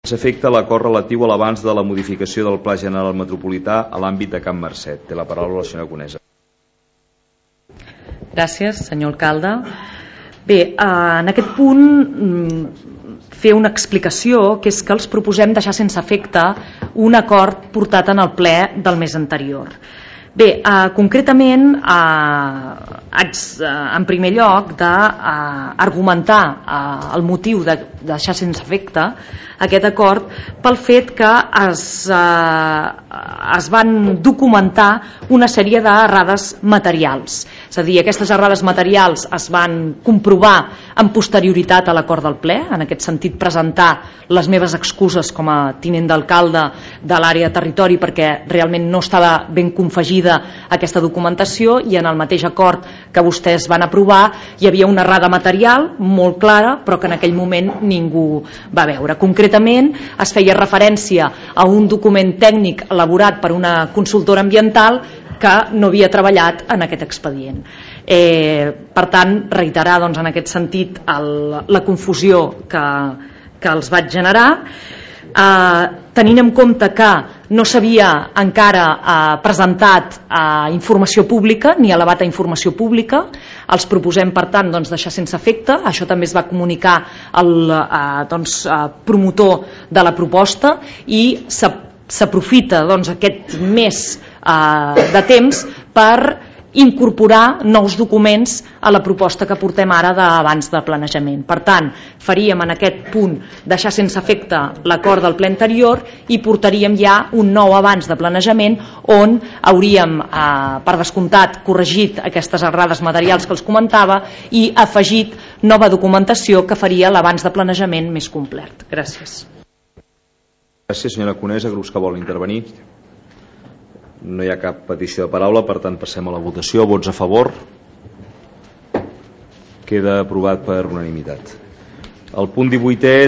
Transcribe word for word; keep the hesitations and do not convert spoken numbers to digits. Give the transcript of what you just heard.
S'afecta l'acord relatiu a l'avanç de la modificació del Pla General Metropolità a l'àmbit de Can Marcet. Té la paraula la senyora Conesa. Gràcies, senyor alcalde. Bé, en aquest punt fer una explicació, que és que els proposem deixar sense efecte un acord portat en el ple del mes anterior. Bé, eh, concretament eh, haig eh, en primer lloc d'argumentar eh, eh, el motiu de deixar sense efecte aquest acord pel fet que es, eh, es van documentar una sèrie d'errades materials. És a dir, aquestes errades materials es van comprovar amb posterioritat a l'acord del ple, en aquest sentit presentar les meves excuses com a tinent d'alcalde de l'àrea de territori perquè realment no estava ben confegida aquesta documentació, i en el mateix acord que vostès van aprovar hi havia una errada material molt clara però que en aquell moment ningú va veure. Concretament es feia referència a un document tècnic elaborat per una consultora ambiental que no havia treballat en aquest expedient. Eh, per tant, reiterar doncs, en aquest sentit el, la confusió que, que els vaig generar. Eh, tenint en compte que no s'havia encara eh, presentat eh, informació pública ni elevat a informació pública, els proposem per tant doncs, deixar sense efecte. Això també es va comunicar al eh, doncs, eh, promotor de la proposta i s'aprofita doncs, aquest mes eh, de temps per incorporar nous documents a la proposta que portem ara d'abans de planejament. Per tant, faríem en aquest punt deixar sense efecte l'acord del ple anterior i portaríem ja un nou abans de planejament on hauríem, eh, per descomptat, corregit aquestes errades materials que els comentava i afegit nova documentació que faria l'abans de planejament més complet. Gràcies. Gràcies, senyora Conesa. Grups que volen intervenir? No hi ha cap petició de paraula, per tant passem a la votació. Vots a favor? Queda aprovat per unanimitat. El punt divuitè